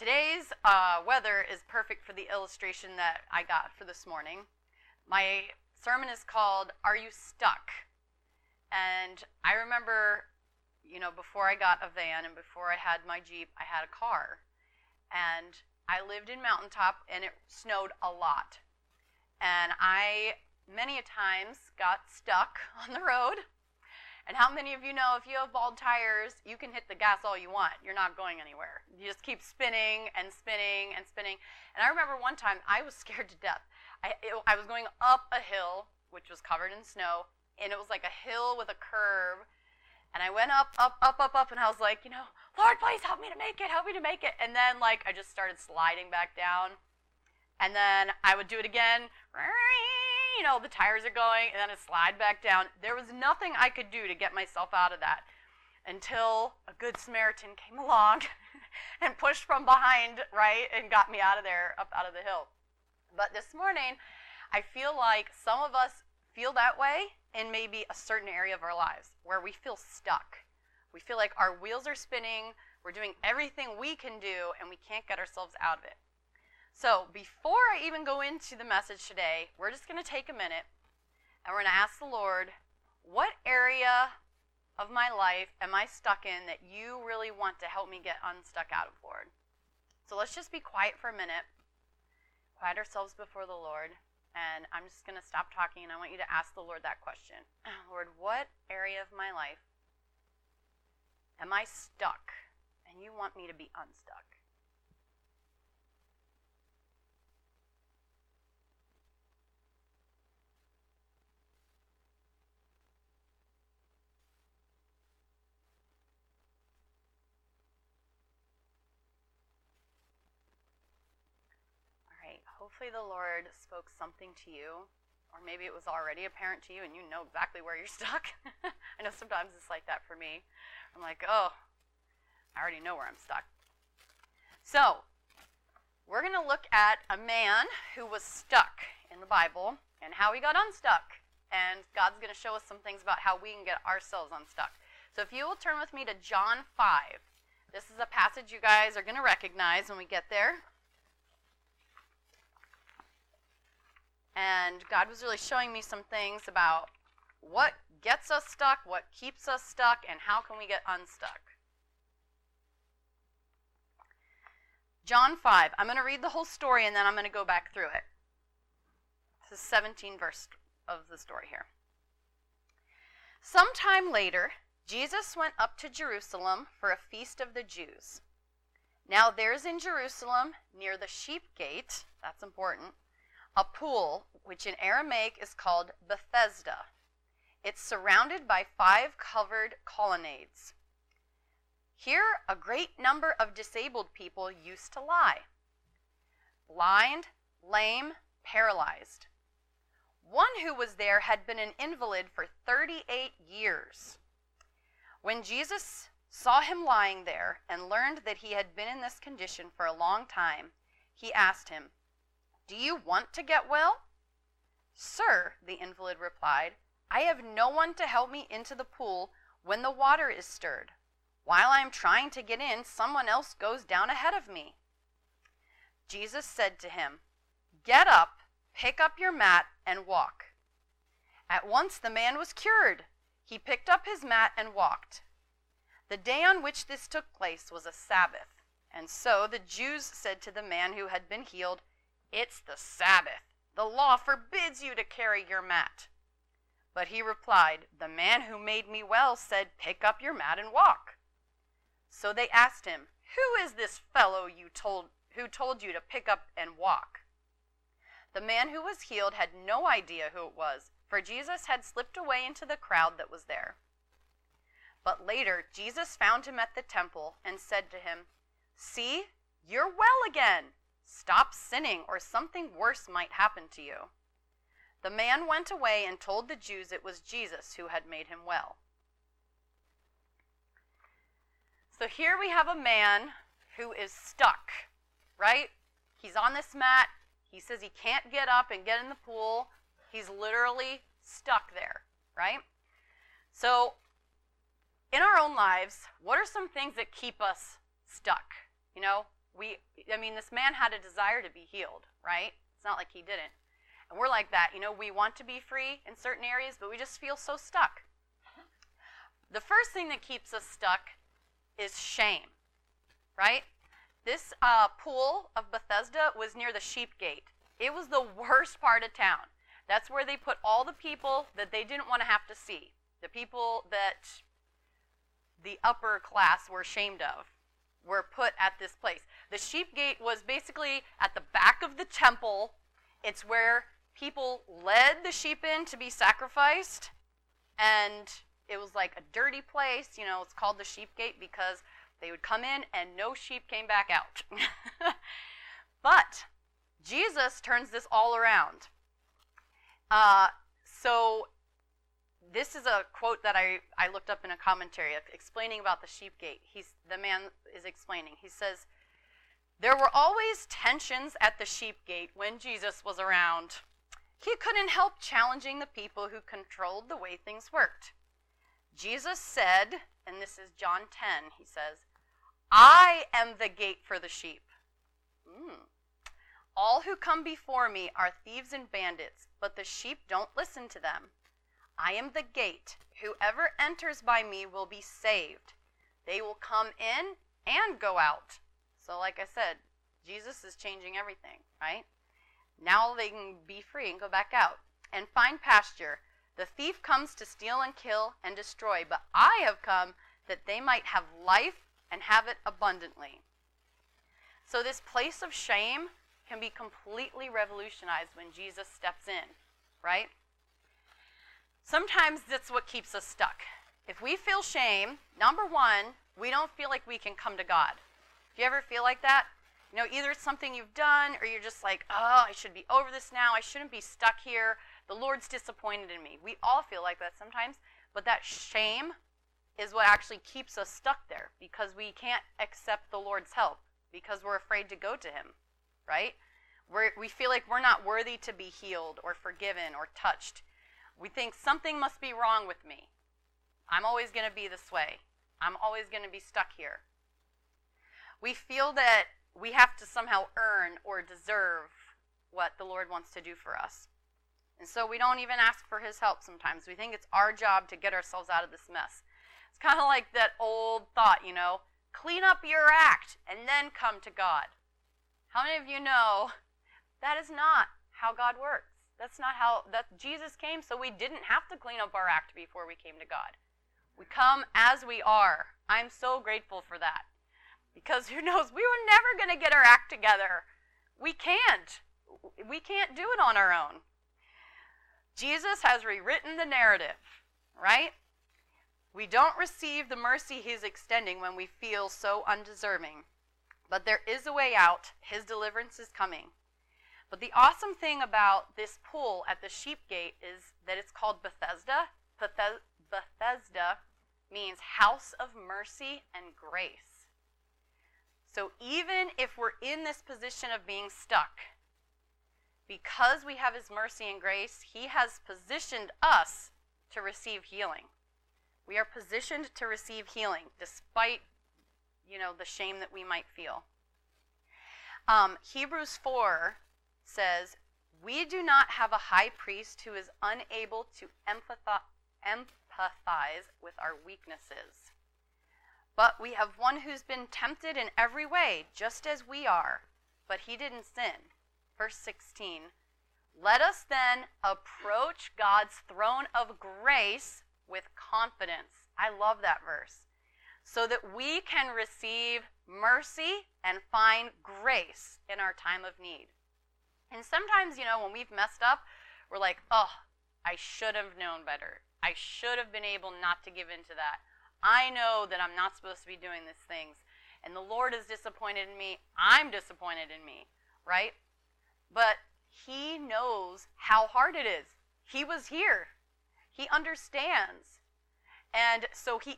Today's weather is perfect for the illustration that I got for this morning. My sermon is called, Are You Stuck? And I remember, before I got a van and before I had my Jeep, I had a car. And I lived in Mountaintop, and it snowed a lot. And I, many a times, got stuck on the road. And how many of you know if you have bald tires, you can hit the gas all you want. You're not going anywhere. You just keep spinning and spinning and spinning. And I remember one time I was scared to death. I was going up a hill, which was covered in snow, and it was like a hill with a curve. And I went up, and I was like, Lord, please help me to make it, help me to make it. And then, I just started sliding back down. And then I would do it again. The tires are going, and then I slide back down. There was nothing I could do to get myself out of that until a good Samaritan came along and pushed from behind, right, and got me out of there, up out of the hill. But this morning, I feel like some of us feel that way in maybe a certain area of our lives where we feel stuck. We feel like our wheels are spinning, we're doing everything we can do, and we can't get ourselves out of it. So before I even go into the message today, we're just going to take a minute and we're going to ask the Lord, what area of my life am I stuck in that you really want to help me get unstuck out of, Lord? So let's just be quiet for a minute, quiet ourselves before the Lord, and I'm just going to stop talking and I want you to ask the Lord that question. Lord, what area of my life am I stuck and you want me to be unstuck? Hopefully the Lord spoke something to you, or maybe it was already apparent to you and you know exactly where you're stuck. I know sometimes it's like that for me. I'm like, oh, I already know where I'm stuck. So, we're going to look at a man who was stuck in the Bible and how he got unstuck. And God's going to show us some things about how we can get ourselves unstuck. So if you will turn with me to John 5. This is a passage you guys are going to recognize when we get there. And God was really showing me some things about what gets us stuck, what keeps us stuck, and how can we get unstuck. John 5. I'm going to read the whole story and then I'm going to go back through it. This is 17 verse of the story here. Sometime later, Jesus went up to Jerusalem for a feast of the Jews. Now there's in Jerusalem, near the sheep gate, that's important, a pool, which in Aramaic is called Bethesda. It's surrounded by 5 covered colonnades. Here, a great number of disabled people used to lie. Blind, lame, paralyzed. One who was there had been an invalid for 38 years. When Jesus saw him lying there and learned that he had been in this condition for a long time, he asked him, "Do you want to get well?" "Sir," the invalid replied, "I have no one to help me into the pool when the water is stirred. While I am trying to get in, someone else goes down ahead of me." Jesus said to him, "Get up, pick up your mat, and walk." At once the man was cured. He picked up his mat and walked. The day on which this took place was a Sabbath, and so the Jews said to the man who had been healed, "It's the Sabbath. The law forbids you to carry your mat." But he replied, "The man who made me well said, 'Pick up your mat and walk.'" So they asked him, "Who is this fellow who told you to pick up and walk?" The man who was healed had no idea who it was, for Jesus had slipped away into the crowd that was there. But later, Jesus found him at the temple and said to him, "See, you're well again. Stop sinning, or something worse might happen to you." The man went away and told the Jews it was Jesus who had made him well. So here we have a man who is stuck, right? He's on this mat. He says he can't get up and get in the pool. He's literally stuck there, right? So in our own lives, what are some things that keep us stuck? this man had a desire to be healed, right? It's not like he didn't. And we're like that. We want to be free in certain areas, but we just feel so stuck. The first thing that keeps us stuck is shame, right? This pool of Bethesda was near the sheep gate. It was the worst part of town. That's where they put all the people that they didn't want to have to see, the people that the upper class were ashamed of, were put at this place. The sheep gate was basically at the back of the temple. It's where people led the sheep in to be sacrificed, and it was like a dirty place. It's called the sheep gate because they would come in and no sheep came back out. But Jesus turns this all around. So this is a quote that I looked up in a commentary explaining about the sheep gate. The man is explaining. He says, "There were always tensions at the sheep gate when Jesus was around. He couldn't help challenging the people who controlled the way things worked. Jesus said," and this is John 10, he says, "I am the gate for the sheep. All who come before me are thieves and bandits, but the sheep don't listen to them. I am the gate. Whoever enters by me will be saved. They will come in and go out." So like I said, Jesus is changing everything, right? Now they can be free and go back out and find pasture. "The thief comes to steal and kill and destroy, but I have come that they might have life and have it abundantly." So this place of shame can be completely revolutionized when Jesus steps in, right? Sometimes that's what keeps us stuck. If we feel shame, number one, we don't feel like we can come to God. Do you ever feel like that? Either it's something you've done or you're just like, oh, I should be over this now. I shouldn't be stuck here. The Lord's disappointed in me. We all feel like that sometimes, but that shame is what actually keeps us stuck there because we can't accept the Lord's help because we're afraid to go to him, right? We feel like we're not worthy to be healed or forgiven or touched. We think something must be wrong with me. I'm always going to be this way. I'm always going to be stuck here. We feel that we have to somehow earn or deserve what the Lord wants to do for us. And so we don't even ask for his help sometimes. We think it's our job to get ourselves out of this mess. It's kind of like that old thought, clean up your act and then come to God. How many of you know that is not how God works? That's not how Jesus came, so we didn't have to clean up our act before we came to God. We come as we are. I'm so grateful for that. Because who knows, we were never going to get our act together. We can't. We can't do it on our own. Jesus has rewritten the narrative, right? We don't receive the mercy he's extending when we feel so undeserving. But there is a way out. His deliverance is coming. But the awesome thing about this pool at the sheep gate is that it's called Bethesda. Bethesda means house of mercy and grace. So even if we're in this position of being stuck, because we have his mercy and grace, he has positioned us to receive healing. We are positioned to receive healing despite, the shame that we might feel. Hebrews 4 says, "We do not have a high priest who is unable to empathize with our weaknesses. But we have one who's been tempted in every way, just as we are, but he didn't sin." Verse 16, "Let us then approach God's throne of grace with confidence." I love that verse. "So that we can receive mercy and find grace in our time of need." And sometimes, when we've messed up, we're like, oh, I should have known better. I should have been able not to give in to that. I know that I'm not supposed to be doing these things. And the Lord is disappointed in me. I'm disappointed in me, right? But he knows how hard it is. He was here. He understands. And so he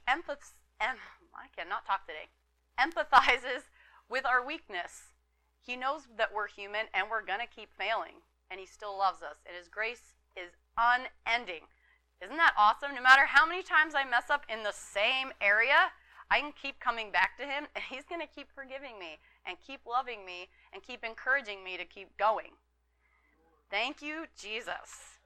empathizes with our weakness. He knows that we're human and we're going to keep failing. And he still loves us. And his grace is unending. Isn't that awesome? No matter how many times I mess up in the same area, I can keep coming back to him, and he's going to keep forgiving me and keep loving me and keep encouraging me to keep going. Thank you, Jesus.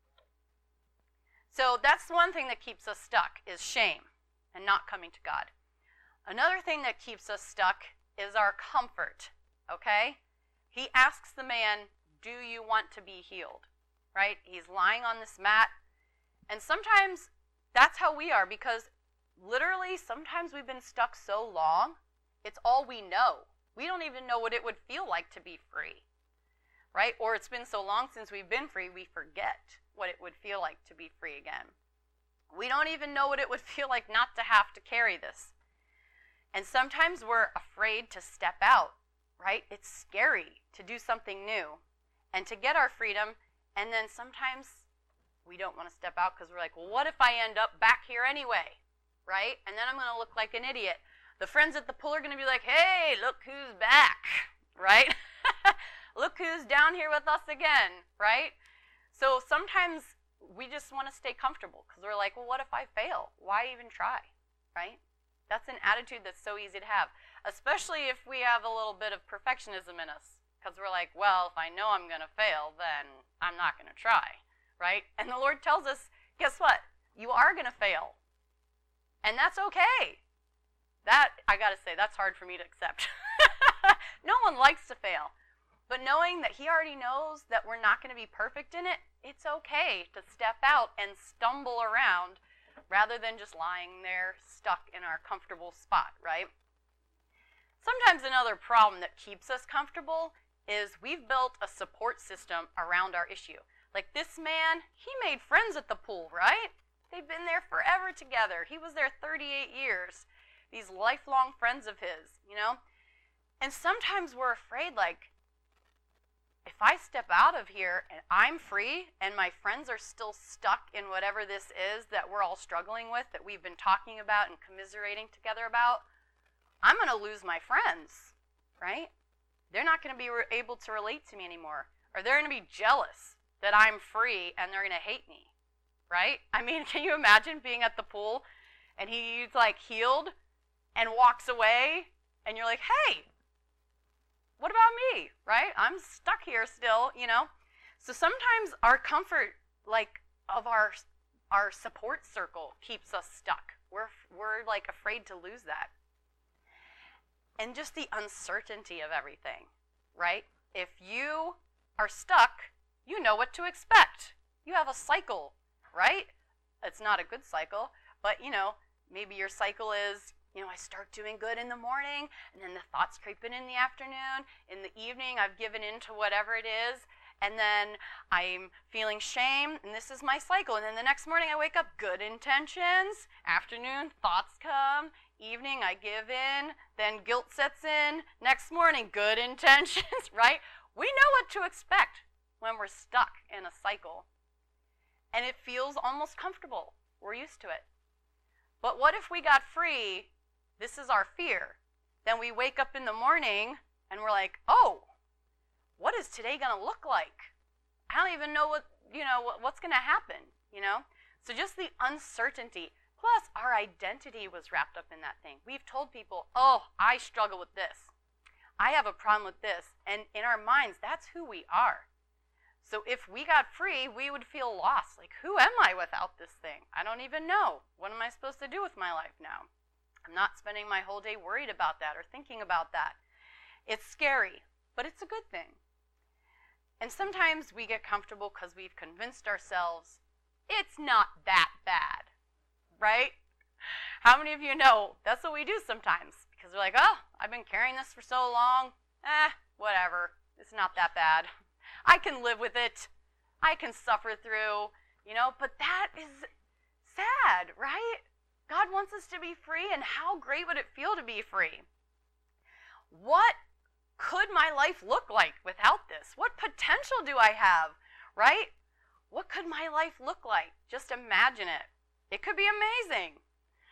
So that's one thing that keeps us stuck is shame and not coming to God. Another thing that keeps us stuck is our comfort, okay? He asks the man, do you want to be healed, right? He's lying on this mat, and sometimes that's how we are, because literally sometimes we've been stuck so long, it's all we know. We don't even know what it would feel like to be free, right? Or it's been so long since we've been free, we forget what it would feel like to be free again. We don't even know what it would feel like not to have to carry this. And sometimes we're afraid to step out, right? It's scary to do something new and to get our freedom, and then sometimes we don't want to step out because we're like, well, what if I end up back here anyway, right? And then I'm going to look like an idiot. The friends at the pool are going to be like, hey, look who's back, right? Look who's down here with us again, right? So sometimes we just want to stay comfortable because we're like, well, what if I fail? Why even try, right? That's an attitude that's so easy to have, especially if we have a little bit of perfectionism in us, because we're like, well, if I know I'm going to fail, then I'm not going to try, right? And the Lord tells us, guess what? You are going to fail, and that's okay. That, I got to say, that's hard for me to accept. No one likes to fail, but knowing that he already knows that we're not going to be perfect in it, it's okay to step out and stumble around rather than just lying there stuck in our comfortable spot, right? Sometimes another problem that keeps us comfortable is we've built a support system around our issue. Like this man, he made friends at the pool, right? They've been there forever together. He was there 38 years. These lifelong friends of his, you know? And sometimes we're afraid, like, if I step out of here and I'm free and my friends are still stuck in whatever this is that we're all struggling with, that we've been talking about and commiserating together about, I'm going to lose my friends, right? They're not going to be able to relate to me anymore. Or they're going to be jealous that I'm free and they're going to hate me, right? I mean, can you imagine being at the pool and he's like healed and walks away and you're like, hey, what about me, right? I'm stuck here still, you know? So sometimes our comfort, like, of our support circle keeps us stuck. We're like afraid to lose that. And just the uncertainty of everything, right? If you are stuck, you know what to expect. You have a cycle, right? It's not a good cycle, but, you know, maybe your cycle is, you know, I start doing good in the morning, and then the thoughts creep in the afternoon. In the evening, I've given in to whatever it is, and then I'm feeling shame, and this is my cycle. And then the next morning, I wake up, good intentions. Afternoon, thoughts come. Evening, I give in. Then guilt sets in. Next morning, good intentions, right? We know what to expect when we're stuck in a cycle, and it feels almost comfortable. We're used to it. But what if we got free? This is our fear. Then we wake up in the morning and we're like, oh, what is today going to look like? I don't even know what's going to happen, you know? So just the uncertainty, plus our identity was wrapped up in that thing. We've told people, oh, I struggle with this. I have a problem with this. And in our minds, that's who we are. So if we got free, we would feel lost. Like, who am I without this thing? I don't even know. What am I supposed to do with my life now? I'm not spending my whole day worried about that or thinking about that. It's scary, but it's a good thing. And sometimes we get comfortable because we've convinced ourselves it's not that bad, right? How many of you know that's what we do sometimes? Because we're like, oh, I've been carrying this for so long. Whatever. It's not that bad. I can live with it. I can suffer through, you know, but that is sad, right? God wants us to be free, and how great would it feel to be free? What could my life look like without this? What potential do I have, right? What could my life look like? Just imagine it. It could be amazing.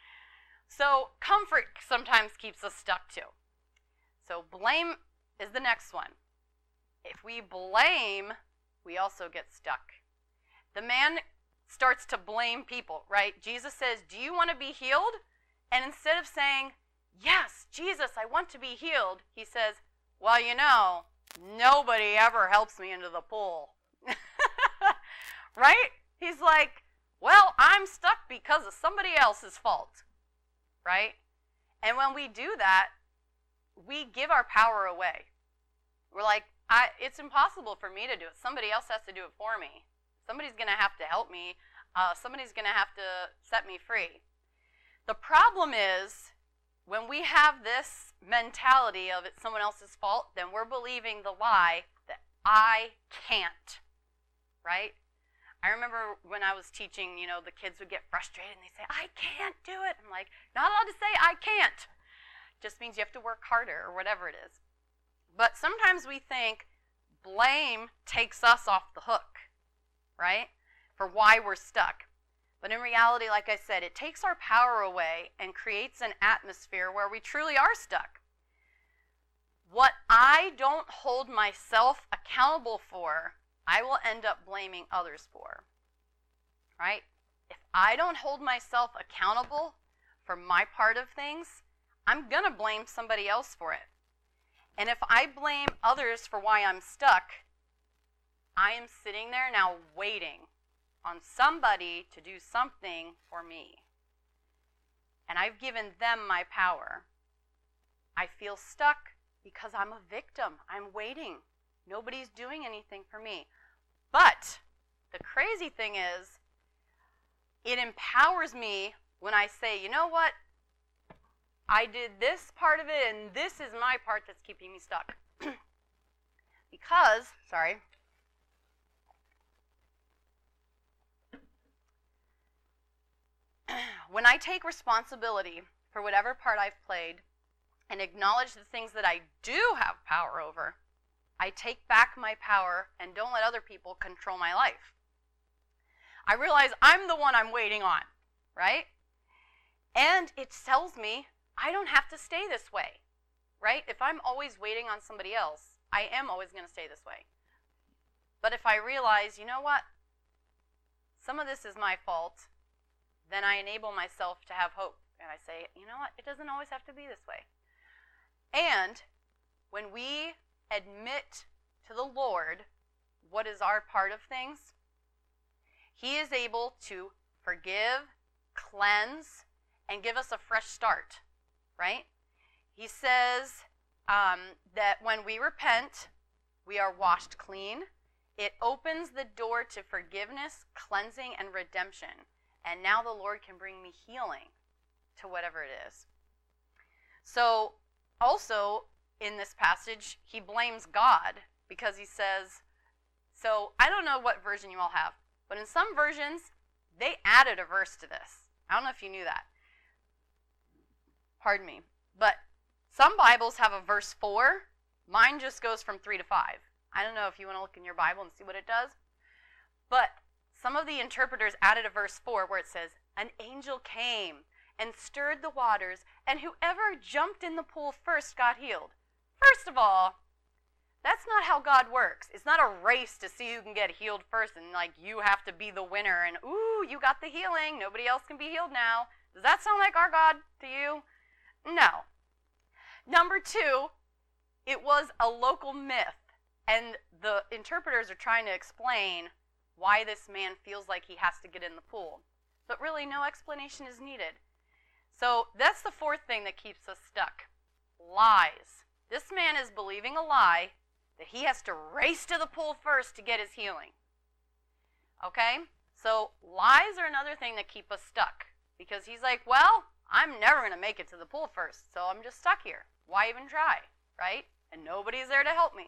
So comfort sometimes keeps us stuck too. So blame is the next one. If we blame, we also get stuck. The man starts to blame people, right? Jesus says, do you want to be healed? And instead of saying, yes, Jesus, I want to be healed, he says, well, you know, nobody ever helps me into the pool. Right? He's like, well, I'm stuck because of somebody else's fault. Right? And when we do that, we give our power away. We're like, it's impossible for me to do it. Somebody else has to do it for me. Somebody's going to have to help me. Somebody's going to have to set me free. The problem is, when we have this mentality of it's someone else's fault, then we're believing the lie that I can't, right? I remember when I was teaching, you know, the kids would get frustrated and they say, I can't do it. I'm like, not allowed to say I can't. Just means you have to work harder or whatever it is. But sometimes we think blame takes us off the hook, right, for why we're stuck. But in reality, like I said, it takes our power away and creates an atmosphere where we truly are stuck. What I don't hold myself accountable for, I will end up blaming others for, right? If I don't hold myself accountable for my part of things, I'm going to blame somebody else for it. And if I blame others for why I'm stuck, I am sitting there now waiting on somebody to do something for me. And I've given them my power. I feel stuck because I'm a victim. I'm waiting. Nobody's doing anything for me. But the crazy thing is, it empowers me when I say, you know what? I did this part of it, and this is my part that's keeping me stuck. Because, sorry. When I take responsibility for whatever part I've played and acknowledge the things that I do have power over, I take back my power and don't let other people control my life. I realize I'm the one I'm waiting on, right? And it tells me I don't have to stay this way, right? If I'm always waiting on somebody else, I am always going to stay this way. But if I realize, you know what? Some of this is my fault, then I enable myself to have hope. And I say, you know what? It doesn't always have to be this way. And when we admit to the Lord what is our part of things, He is able to forgive, cleanse, and give us a fresh start, right? He says that when we repent, we are washed clean. It opens the door to forgiveness, cleansing, and redemption. And now the Lord can bring me healing to whatever it is. So also in this passage, he blames God because he says, so I don't know what version you all have, but in some versions, they added a verse to this. I don't know if you knew that. Pardon me. But some Bibles have a verse 4. Mine just goes from 3 to 5. I don't know if you want to look in your Bible and see what it does. But some of the interpreters added a verse 4 where it says, an angel came and stirred the waters, and whoever jumped in the pool first got healed. First of all, that's not how God works. It's not a race to see who can get healed first and like you have to be the winner and, ooh, you got the healing. Nobody else can be healed now. Does that sound like our God to you? No. Number 2, it was a local myth, and the interpreters are trying to explain why this man feels like he has to get in the pool. But really, no explanation is needed. So that's the 4th thing that keeps us stuck. Lies. This man is believing a lie that he has to race to the pool first to get his healing. Okay? So lies are another thing that keep us stuck. Because he's like, well, I'm never going to make it to the pool first, so I'm just stuck here. Why even try, right? And nobody's there to help me.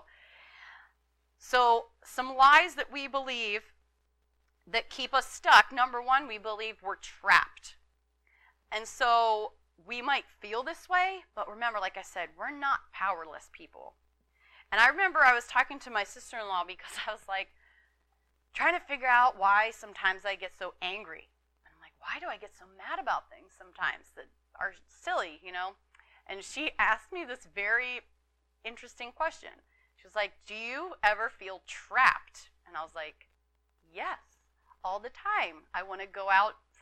So some lies that we believe that keep us stuck. Number 1, we believe we're trapped. And so we might feel this way, but remember, like I said, we're not powerless people. And I remember I was talking to my sister-in-law because I was like trying to figure out why sometimes I get so angry. And I'm like, why do I get so mad about things sometimes that are silly, you know? And she asked me this very interesting question. She was like, do you ever feel trapped? And I was like, yes, all the time. I want to go out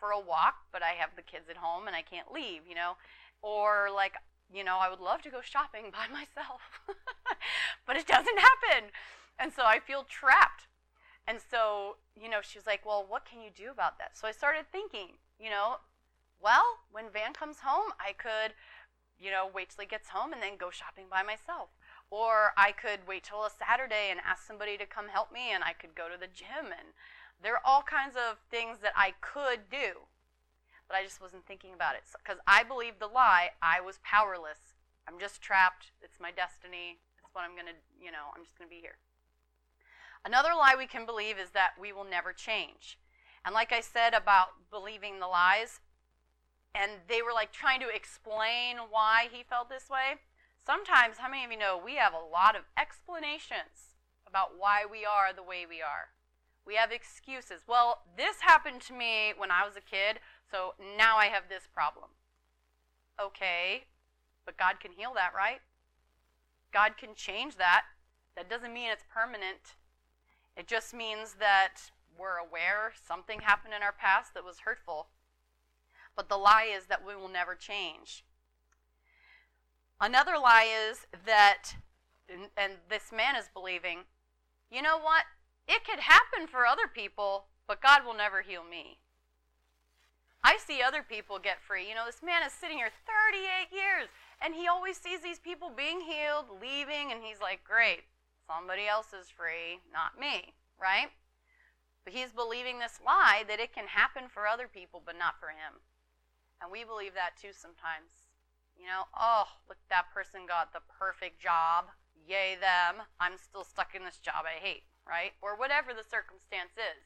for a walk, but I have the kids at home and I can't leave, Or like, I would love to go shopping by myself, but it doesn't happen. And so I feel trapped. And so, she was like, well, what can you do about that? So I started thinking, well, when Van comes home, I could, wait till he gets home and then go shopping by myself. Or I could wait till a Saturday and ask somebody to come help me, and I could go to the gym. And there are all kinds of things that I could do, but I just wasn't thinking about it. Because I believed the lie, I was powerless. I'm just trapped. It's my destiny. It's what I'm going to, I'm just going to be here. Another lie we can believe is that we will never change. And like I said about believing the lies, and they were like trying to explain why he felt this way. Sometimes, how many of you know, we have a lot of explanations about why we are the way we are. We have excuses. Well, this happened to me when I was a kid, so now I have this problem. Okay, but God can heal that, right? God can change that. That doesn't mean it's permanent. It just means that we're aware something happened in our past that was hurtful. But the lie is that we will never change. Another lie is that, and this man is believing, you know what? It could happen for other people, but God will never heal me. I see other people get free. This man is sitting here 38 years, and he always sees these people being healed, leaving, and he's like, great, somebody else is free, not me, right? But he's believing this lie that it can happen for other people, but not for him. And we believe that too sometimes. Oh, look, that person got the perfect job. Yay them. I'm still stuck in this job I hate, right? Or whatever the circumstance is.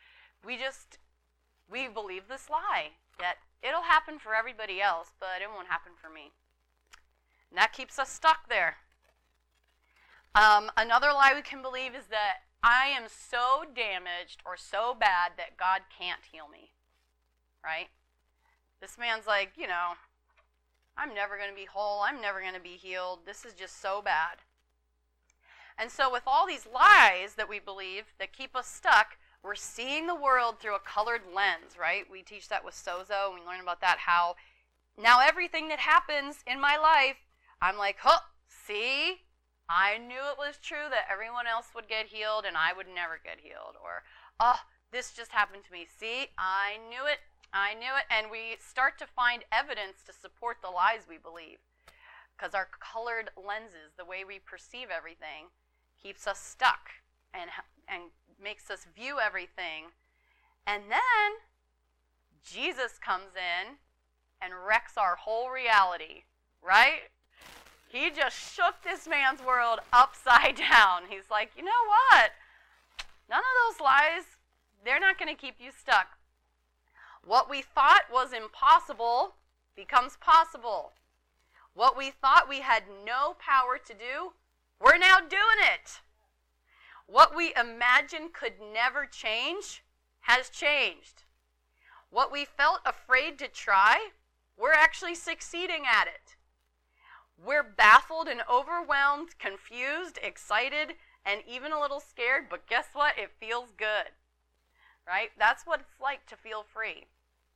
We believe this lie that it'll happen for everybody else, but it won't happen for me. And that keeps us stuck there. Another lie we can believe is that I am so damaged or so bad that God can't heal me, right? This man's like, I'm never going to be whole. I'm never going to be healed. This is just so bad. And so with all these lies that we believe that keep us stuck, we're seeing the world through a colored lens, right? We teach that with Sozo, and we learn about that, how now everything that happens in my life, I'm like, see? I knew it was true that everyone else would get healed and I would never get healed. Or, this just happened to me. See, I knew it. And we start to find evidence to support the lies we believe. Because our colored lenses, the way we perceive everything, keeps us stuck and makes us view everything. And then Jesus comes in and wrecks our whole reality, right? He just shook this man's world upside down. He's like, you know what? None of those lies, they're not going to keep you stuck. What we thought was impossible becomes possible. What we thought we had no power to do, we're now doing it. What we imagined could never change has changed. What we felt afraid to try, we're actually succeeding at it. We're baffled and overwhelmed, confused, excited, and even a little scared, but guess what? It feels good, right? That's what it's like to feel free.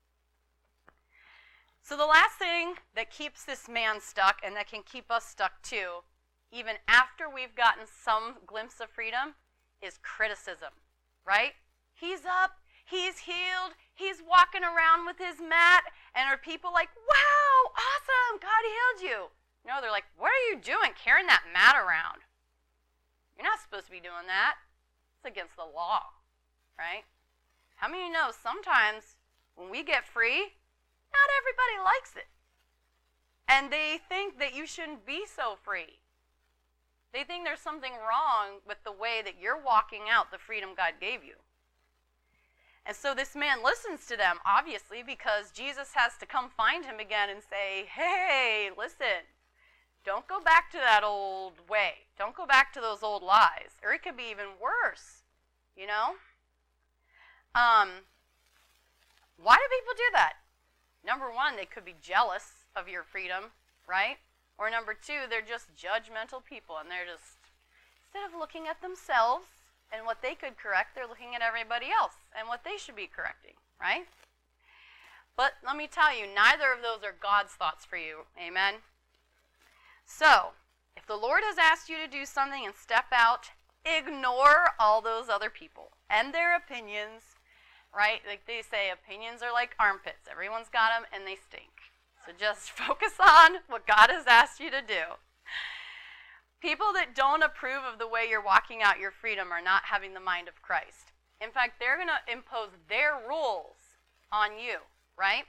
So the last thing that keeps this man stuck, and that can keep us stuck too, even after we've gotten some glimpse of freedom, is criticism, right? He's up, he's healed, he's walking around with his mat, and are people like, wow, awesome, God healed you. No, they're like, what are you doing carrying that mat around? You're not supposed to be doing that. It's against the law, right? How many of you know sometimes when we get free, not everybody likes it. And they think that you shouldn't be so free. They think there's something wrong with the way that you're walking out the freedom God gave you. And so this man listens to them, obviously, because Jesus has to come find him again and say, hey, listen, don't go back to that old way. Don't go back to those old lies. Or it could be even worse, you know? Why do people do that? Number one, they could be jealous of your freedom, right? Or number two, they're just judgmental people, and they're just, instead of looking at themselves and what they could correct, they're looking at everybody else and what they should be correcting, right? But let me tell you, neither of those are God's thoughts for you. Amen? So, if the Lord has asked you to do something and step out, ignore all those other people and their opinions, right? Like they say, opinions are like armpits. Everyone's got them and they stink. So just focus on what God has asked you to do. People that don't approve of the way you're walking out your freedom are not having the mind of Christ. In fact, they're going to impose their rules on you, right?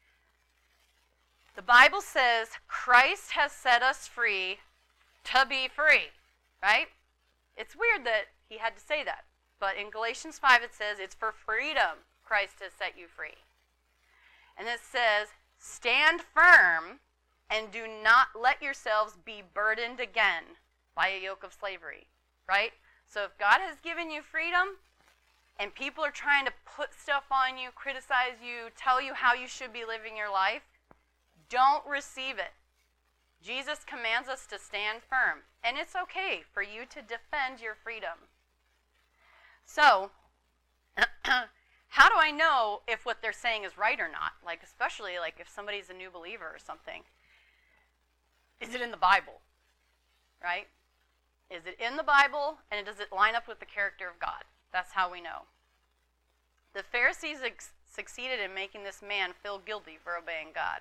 The Bible says Christ has set us free to be free, right? It's weird that he had to say that. But in Galatians 5 it says it's for freedom Christ has set you free. And it says, stand firm and do not let yourselves be burdened again by a yoke of slavery, right? So if God has given you freedom and people are trying to put stuff on you, criticize you, tell you how you should be living your life, don't receive it. Jesus commands us to stand firm, and it's okay for you to defend your freedom. So, how do I know if what they're saying is right or not? Like, especially like if somebody's a new believer or something. Is it in the Bible? Right? Is it in the Bible, and does it line up with the character of God? That's how we know. The Pharisees succeeded in making this man feel guilty for obeying God.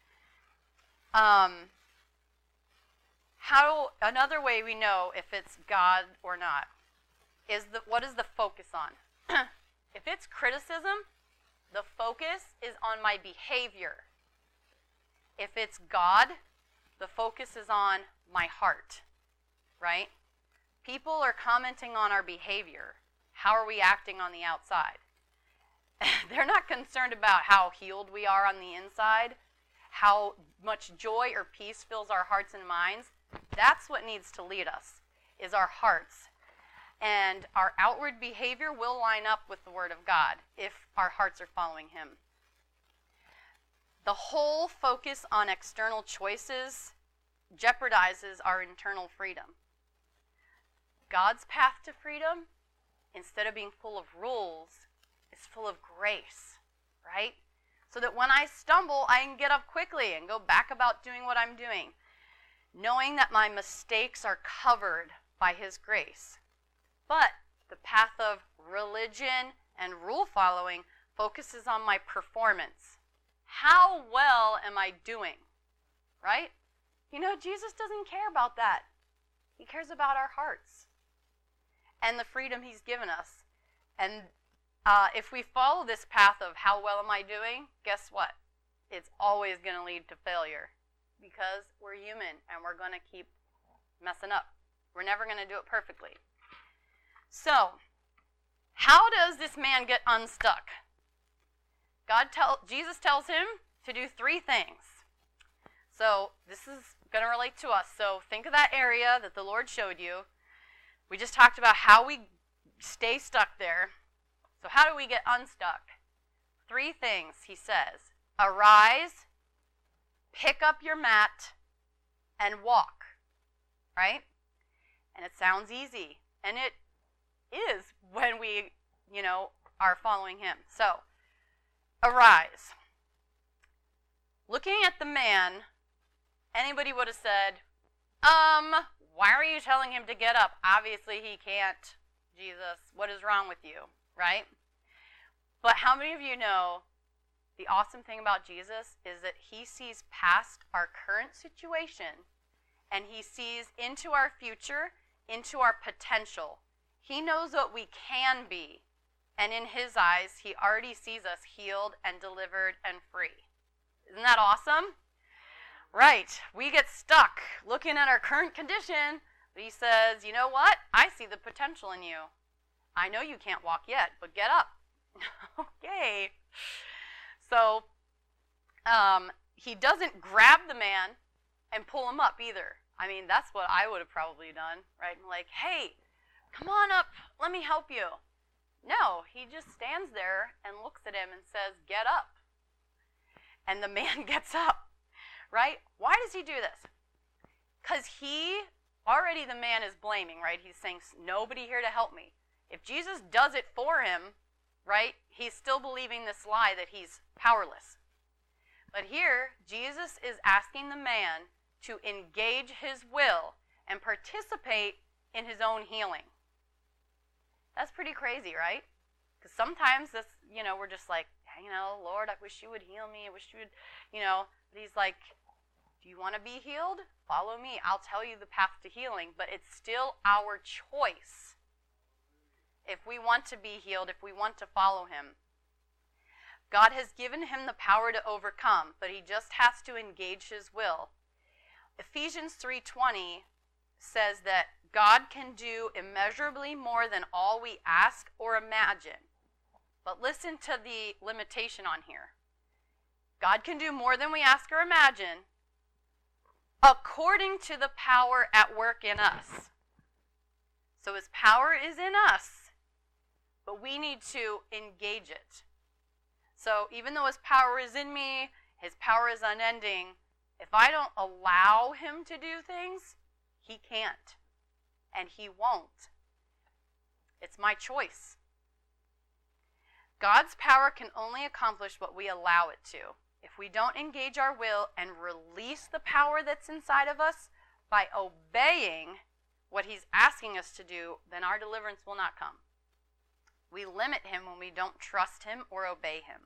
Another way we know if it's God or not is what is the focus on? If it's criticism, the focus is on my behavior. If it's God, the focus is on my heart, right? People are commenting on our behavior. How are we acting on the outside? They're not concerned about how healed we are on the inside, how much joy or peace fills our hearts and minds. That's what needs to lead us, is our hearts. And our outward behavior will line up with the Word of God if our hearts are following Him. The whole focus on external choices jeopardizes our internal freedom. God's path to freedom, instead of being full of rules, is full of grace, right? So that when I stumble, I can get up quickly and go back about doing what I'm doing, knowing that my mistakes are covered by His grace. But the path of religion and rule following focuses on my performance. How well am I doing? Right? You know, Jesus doesn't care about that. He cares about our hearts and the freedom He's given us. And if we follow this path of how well am I doing, guess what? It's always going to lead to failure because we're human and we're going to keep messing up. We're never going to do it perfectly. So, how does this man get unstuck? Jesus tells him to do 3 things. So, this is going to relate to us. So, think of that area that the Lord showed you. We just talked about how we stay stuck there. So, how do we get unstuck? 3 things, he says. Arise, pick up your mat, and walk. Right? And it sounds easy. And it is when we, are following Him. So, arise. Looking at the man, anybody would have said, why are you telling him to get up? Obviously he can't, Jesus. What is wrong with you, right? But how many of you know the awesome thing about Jesus is that He sees past our current situation and He sees into our future, into our potential. He knows what we can be, and in His eyes, He already sees us healed and delivered and free. Isn't that awesome? Right. We get stuck looking at our current condition, but He says, you know what? I see the potential in you. I know you can't walk yet, but get up. Okay. So, He doesn't grab the man and pull him up either. I mean, that's what I would have probably done, right? Like, hey, come on up, let me help you. No, He just stands there and looks at him and says, get up. And the man gets up, right? Why does He do this? Because the man is blaming, right? He's saying, nobody here to help me. If Jesus does it for him, right, he's still believing this lie that he's powerless. But here, Jesus is asking the man to engage his will and participate in his own healing. That's pretty crazy, right? Because sometimes this, we're just like, Lord, I wish you would heal me. I wish you would, But he's like, do you want to be healed? Follow me. I'll tell you the path to healing. But it's still our choice if we want to be healed, if we want to follow him. God has given him the power to overcome, but he just has to engage his will. Ephesians 3:20 says that God can do immeasurably more than all we ask or imagine. But listen to the limitation on here. God can do more than we ask or imagine according to the power at work in us. So his power is in us, but we need to engage it. So even though his power is in me, his power is unending, if I don't allow him to do things, he can't. And he won't. It's my choice. God's power can only accomplish what we allow it to. If we don't engage our will and release the power that's inside of us by obeying what he's asking us to do, then our deliverance will not come. We limit him when we don't trust him or obey him.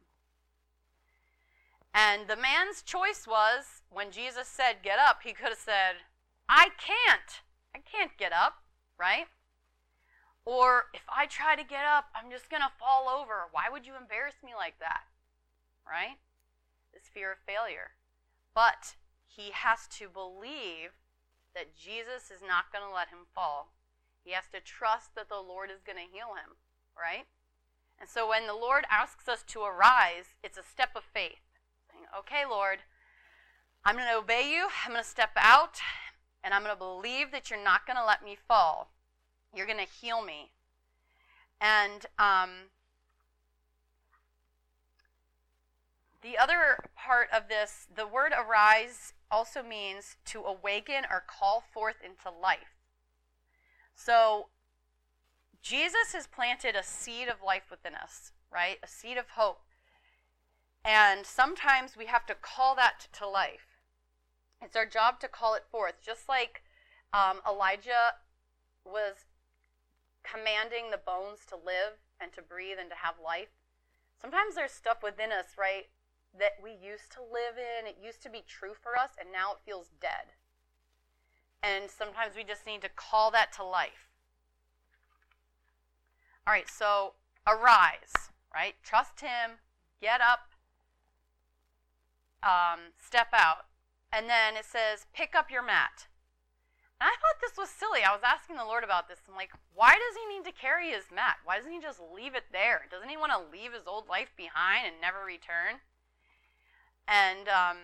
And the man's choice was, when Jesus said, get up, he could have said, I can't get up, right? Or if I try to get up, I'm just going to fall over. Why would you embarrass me like that, right? This fear of failure. But he has to believe that Jesus is not going to let him fall. He has to trust that the Lord is going to heal him, right? And so when the Lord asks us to arise, it's a step of faith. Saying, okay, Lord, I'm going to obey you. I'm going to step out, and I'm going to believe that you're not going to let me fall. You're going to heal me. And the other part of this, the word arise also means to awaken or call forth into life. So Jesus has planted a seed of life within us, right? A seed of hope. And sometimes we have to call that to life. It's our job to call it forth. Just like Elijah was commanding the bones to live and to breathe and to have life. Sometimes there's stuff within us, right, that we used to live in. It used to be true for us, and now it feels dead. And sometimes we just need to call that to life. All right, so arise, right? Trust him, get up, step out. And then it says, pick up your mat. And I thought this was silly. I was asking the Lord about this. I'm like, why does he need to carry his mat? Why doesn't he just leave it there? Doesn't he want to leave his old life behind and never return? And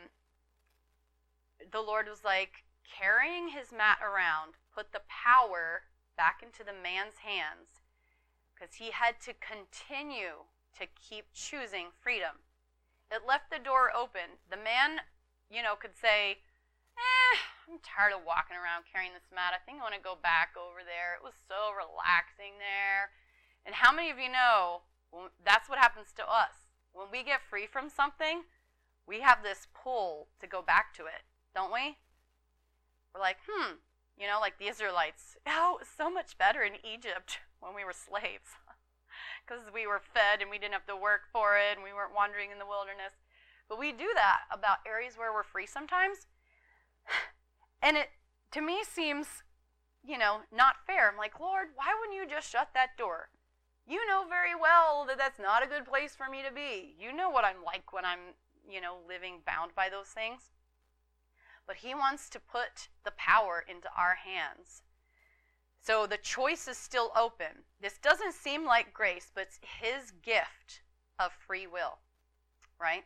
the Lord was like, carrying his mat around put the power back into the man's hands because he had to continue to keep choosing freedom. It left the door open. The man, could say, I'm tired of walking around carrying this mat. I think I want to go back over there. It was so relaxing there. And how many of you know that's what happens to us? When we get free from something, we have this pull to go back to it, don't we? We're like, like the Israelites. Oh, it was so much better in Egypt when we were slaves because we were fed and we didn't have to work for it and we weren't wandering in the wilderness. But we do that about areas where we're free sometimes. And it, to me, seems, not fair. I'm like, Lord, why wouldn't you just shut that door? You know very well that that's not a good place for me to be. You know what I'm like when I'm, living bound by those things. But he wants to put the power into our hands. So the choice is still open. This doesn't seem like grace, but it's his gift of free will, right?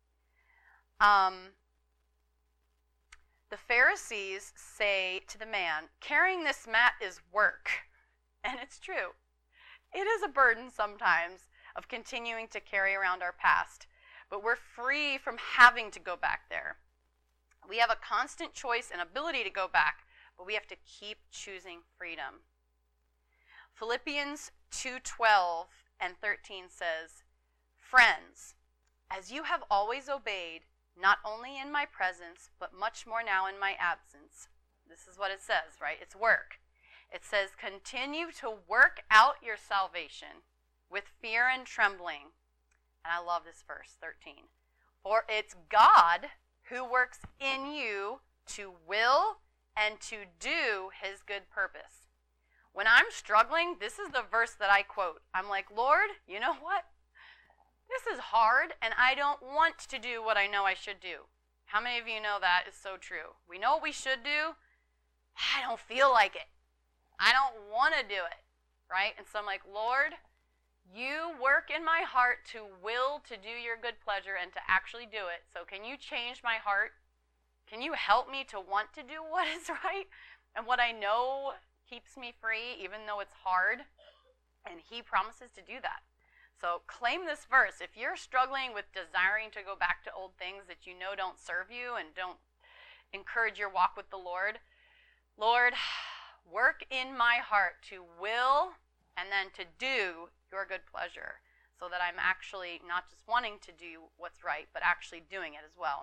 The Pharisees say to the man, carrying this mat is work. And it's true. It is a burden sometimes of continuing to carry around our past. But we're free from having to go back there. We have a constant choice and ability to go back, but we have to keep choosing freedom. Philippians 2:12 and 13 says, friends, as you have always obeyed, not only in my presence, but much more now in my absence. This is what it says, right? It's work. It says, continue to work out your salvation with fear and trembling. And I love this verse, 13. For it's God who works in you to will and to do his good purpose. When I'm struggling, this is the verse that I quote. I'm like, Lord, you know what? This is hard, and I don't want to do what I know I should do. How many of you know that is so true? We know what we should do. I don't feel like it. I don't want to do it, right? And so I'm like, Lord, you work in my heart to will to do your good pleasure and to actually do it. So can you change my heart? Can you help me to want to do what is right and what I know keeps me free, even though it's hard? And he promises to do that. So claim this verse. If you're struggling with desiring to go back to old things that you know don't serve you and don't encourage your walk with the Lord, Lord, work in my heart to will and then to do your good pleasure, so that I'm actually not just wanting to do what's right, but actually doing it as well.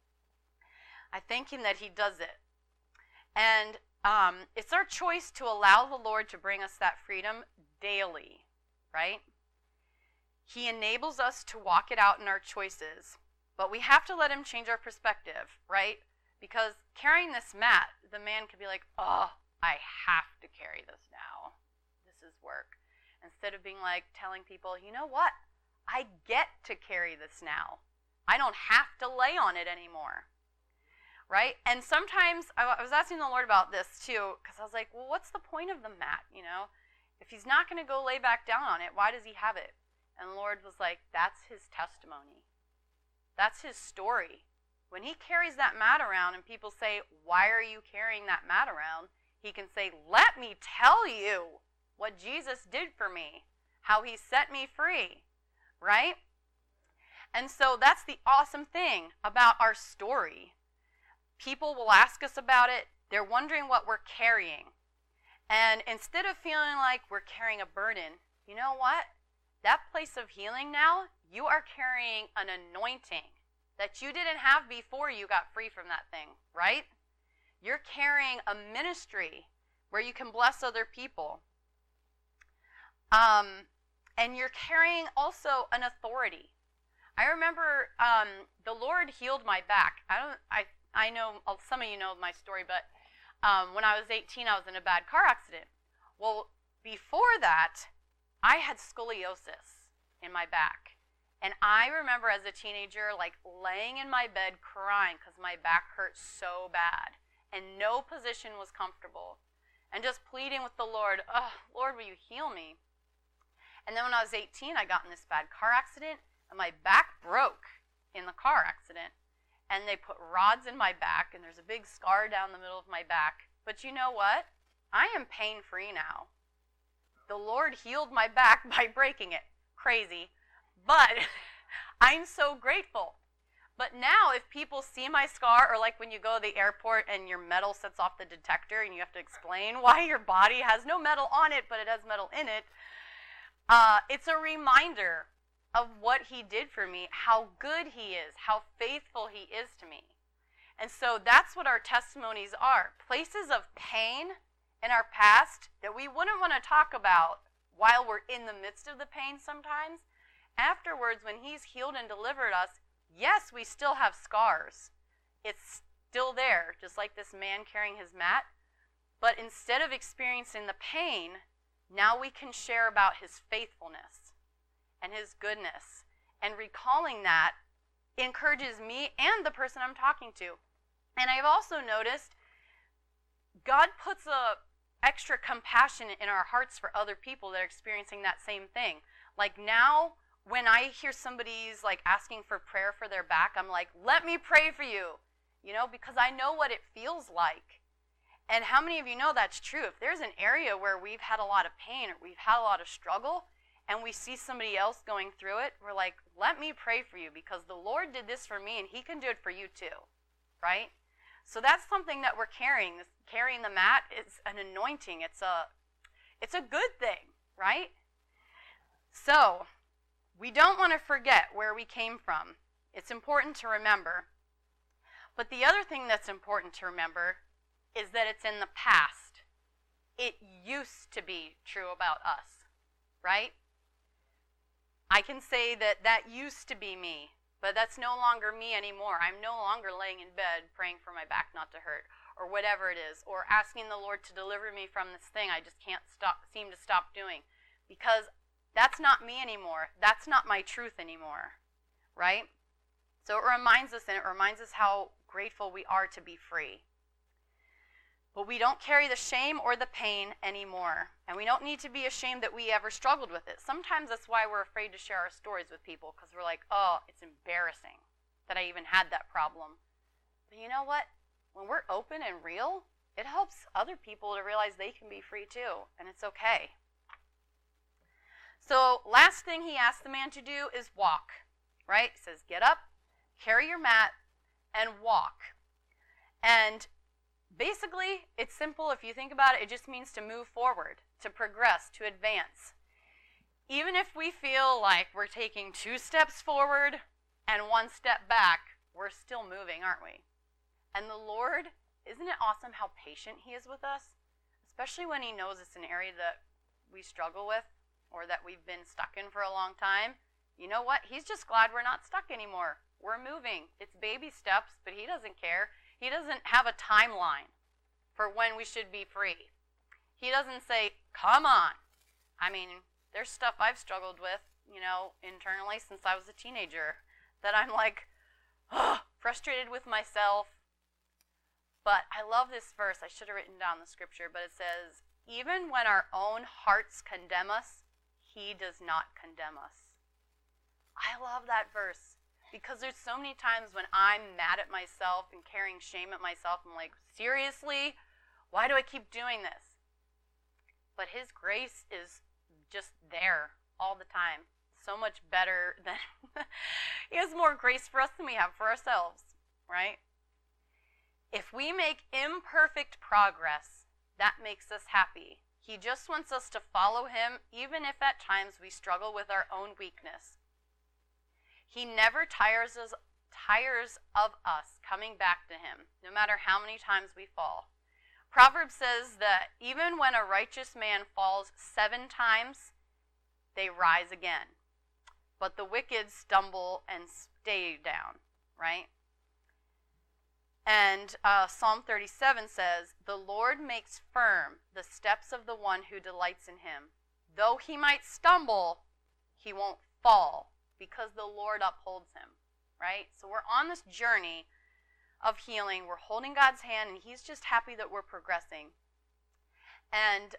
I thank him that he does it. And it's our choice to allow the Lord to bring us that freedom daily, right? He enables us to walk it out in our choices, but we have to let him change our perspective, right? Because carrying this mat, the man could be like, oh, I have to carry this now. This is work. Instead of being like telling people, you know what? I get to carry this now. I don't have to lay on it anymore. Right? And sometimes I was asking the Lord about this too, because I was like, well, what's the point of the mat? You know, if he's not going to go lay back down on it, why does he have it? And the Lord was like, that's his testimony. That's his story. When he carries that mat around and people say, why are you carrying that mat around? He can say, let me tell you what Jesus did for me, how he set me free, right? And so that's the awesome thing about our story. People will ask us about it. They're wondering what we're carrying. And instead of feeling like we're carrying a burden, you know what? That place of healing now, you are carrying an anointing that you didn't have before you got free from that thing, right? You're carrying a ministry where you can bless other people. And you're carrying also an authority. I remember the Lord healed my back. I know some of you know my story, but when I was 18, I was in a bad car accident. Well, before that, I had scoliosis in my back. And I remember as a teenager, like laying in my bed crying because my back hurt so bad. And no position was comfortable. And just pleading with the Lord, oh, Lord, will you heal me? And then when I was 18, I got in this bad car accident, and my back broke in the car accident. And they put rods in my back, and there's a big scar down the middle of my back. But you know what? I am pain-free now. The Lord healed my back by breaking it. Crazy. But I'm so grateful. But now if people see my scar, or like when you go to the airport and your metal sets off the detector and you have to explain why your body has no metal on it, but it has metal in it, it's a reminder of what he did for me, how good he is, how faithful he is to me. And so that's what our testimonies are. Places of pain in our past that we wouldn't want to talk about while we're in the midst of the pain sometimes. Afterwards, when he's healed and delivered us, yes, we still have scars. It's still there, just like this man carrying his mat. But instead of experiencing the pain, now we can share about his faithfulness and his goodness. And recalling that encourages me and the person I'm talking to. And I've also noticed God puts a extra compassion in our hearts for other people that are experiencing that same thing. Like now, when I hear somebody's like asking for prayer for their back, I'm like, let me pray for you, you know, because I know what it feels like. And how many of you know that's true? If there's an area where we've had a lot of pain or we've had a lot of struggle and we see somebody else going through it, we're like, let me pray for you because the Lord did this for me and he can do it for you too, right? So that's something that we're carrying. Carrying the mat is an anointing. It's a good thing, right? So we don't want to forget where we came from. It's important to remember. But the other thing that's important to remember is that it's in the past. It used to be true about us, right? I can say that that used to be me, but that's no longer me anymore. I'm no longer laying in bed praying for my back not to hurt, or whatever it is, or asking the Lord to deliver me from this thing I just can't seem to stop doing, because that's not me anymore. That's not my truth anymore, right? So it reminds us, and it reminds us how grateful we are to be free. But we don't carry the shame or the pain anymore. And we don't need to be ashamed that we ever struggled with it. Sometimes that's why we're afraid to share our stories with people, because we're like, oh, it's embarrassing that I even had that problem. But you know what? When we're open and real, it helps other people to realize they can be free too, and it's okay. So last thing he asked the man to do is walk, right? He says, get up, carry your mat, and walk. And basically, it's simple. If you think about it, it just means to move forward, to progress, to advance. Even if we feel like we're taking 2 steps forward and 1 step back, we're still moving, aren't we? And the Lord, isn't it awesome how patient he is with us? Especially when he knows it's an area that we struggle with or that we've been stuck in for a long time. You know what? He's just glad we're not stuck anymore. We're moving. It's baby steps, but he doesn't care. He doesn't have a timeline for when we should be free. He doesn't say, come on. I mean, there's stuff I've struggled with, internally since I was a teenager, that I'm like, frustrated with myself. But I love this verse. I should have written down the scripture, but it says, even when our own hearts condemn us, he does not condemn us. I love that verse. Because there's so many times when I'm mad at myself and carrying shame at myself. I'm like, seriously? Why do I keep doing this? But his grace is just there all the time. So much better than... he has more grace for us than we have for ourselves, right? If we make imperfect progress, that makes us happy. He just wants us to follow him, even if at times we struggle with our own weakness. He never tires of us coming back to him, no matter how many times we fall. Proverbs says that even when a righteous man falls 7 times, they rise again. But the wicked stumble and stay down, right? And Psalm 37 says, the Lord makes firm the steps of the one who delights in him. Though he might stumble, he won't fall, because the Lord upholds him, right? So we're on this journey of healing. We're holding God's hand, and he's just happy that we're progressing. And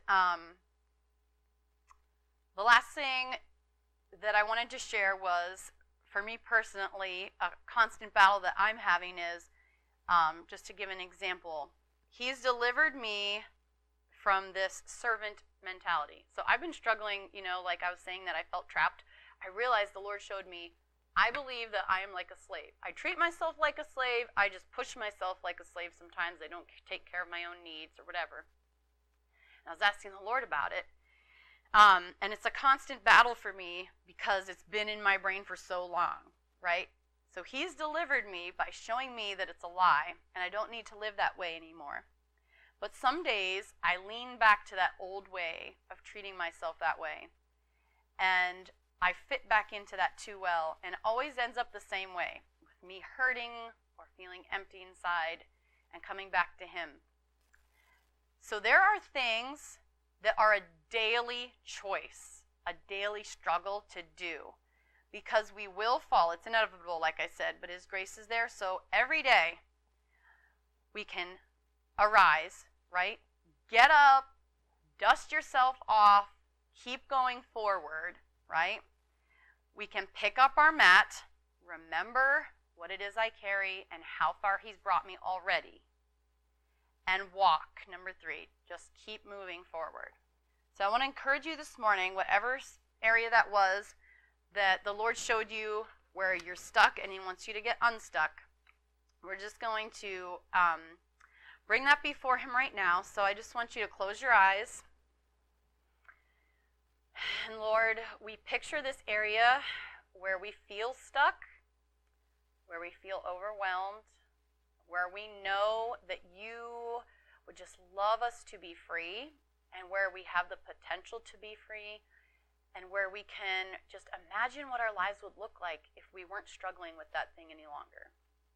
the last thing that I wanted to share was, for me personally, a constant battle that I'm having is, just to give an example, he's delivered me from this servant mentality. So I've been struggling, like I was saying, that I felt trapped. I realized the Lord showed me, I believe that I am like a slave. I treat myself like a slave. I just push myself like a slave sometimes. I don't take care of my own needs or whatever. And I was asking the Lord about it. And it's a constant battle for me because it's been in my brain for so long, right? So he's delivered me by showing me that it's a lie, and I don't need to live that way anymore. But some days I lean back to that old way of treating myself that way. And I fit back into that too well, and it always ends up the same way, with me hurting or feeling empty inside and coming back to him. So there are things that are a daily choice, a daily struggle to do, because we will fall. It's inevitable, like I said, but his grace is there. So every day we can arise, right? Get up, dust yourself off, keep going forward, right? We can pick up our mat, remember what it is I carry and how far he's brought me already, and walk. Number 3, just keep moving forward. So I want to encourage you this morning, whatever area that was that the Lord showed you where you're stuck and he wants you to get unstuck, we're just going to bring that before him right now. So I just want you to close your eyes. And Lord, we picture this area where we feel stuck, where we feel overwhelmed, where we know that you would just love us to be free, and where we have the potential to be free, and where we can just imagine what our lives would look like if we weren't struggling with that thing any longer.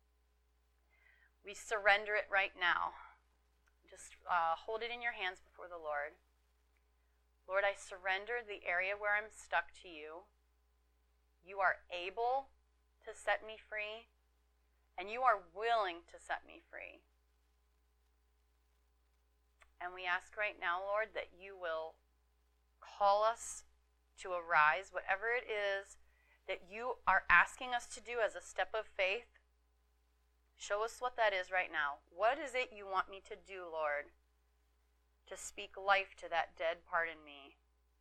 We surrender it right now. Just hold it in your hands before the Lord. Lord, I surrender the area where I'm stuck to you. You are able to set me free, and you are willing to set me free. And we ask right now, Lord, that you will call us to arise, whatever it is that you are asking us to do as a step of faith. Show us what that is right now. What is it you want me to do, Lord, to speak life to that dead part in me?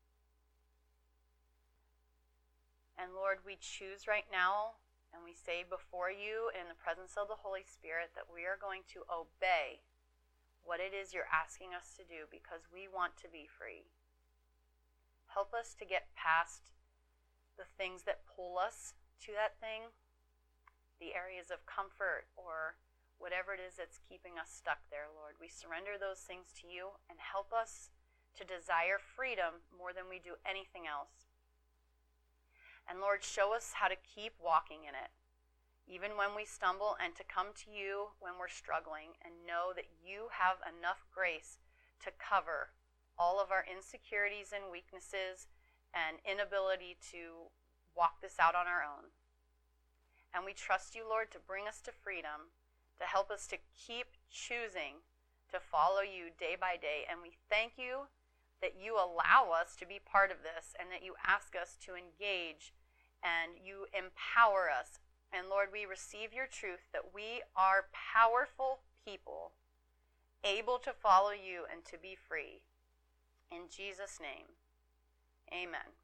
And Lord, we choose right now, and we say before you in the presence of the Holy Spirit that we are going to obey what it is you're asking us to do, because we want to be free. Help us to get past the things that pull us to that thing, the areas of comfort or whatever it is that's keeping us stuck there, Lord. We surrender those things to you, and help us to desire freedom more than we do anything else. And Lord, show us how to keep walking in it, even when we stumble, and to come to you when we're struggling and know that you have enough grace to cover all of our insecurities and weaknesses and inability to walk this out on our own. And we trust you, Lord, to bring us to freedom, to help us to keep choosing to follow you day by day. And we thank you that you allow us to be part of this, and that you ask us to engage, and you empower us. And Lord, we receive your truth that we are powerful people, able to follow you and to be free. In Jesus' name, amen.